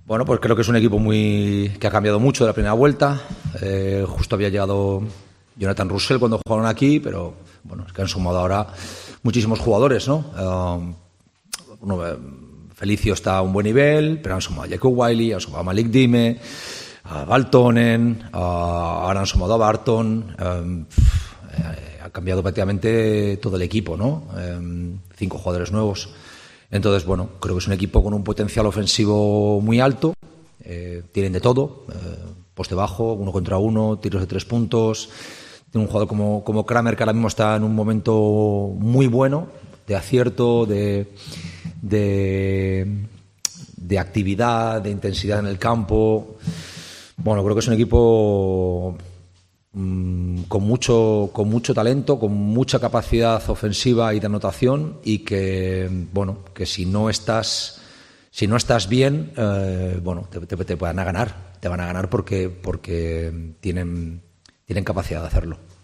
Bueno, pues creo que es un equipo que ha cambiado mucho de la primera vuelta. Justo había llegado Jonathan Russell cuando jugaron aquí, pero bueno, es que han sumado ahora muchísimos jugadores, ¿no? Felicio está a un buen nivel, pero han sumado a Jacob Wiley, han sumado a Malik Dime, a Valtonen, ahora han sumado a Barton. Ha cambiado prácticamente todo el equipo, ¿no? 5 jugadores nuevos. Entonces, bueno, creo que es un equipo con un potencial ofensivo muy alto. Tienen de todo, poste bajo, 1 contra 1, tiros de 3 puntos. Tiene un jugador como Kramer, que ahora mismo está en un momento muy bueno, de acierto, de actividad, de intensidad en el campo. Bueno, creo que es un equipo con mucho talento, con mucha capacidad ofensiva y de anotación, y que, bueno, que si no estás bien, bueno, te van a ganar porque tienen capacidad de hacerlo.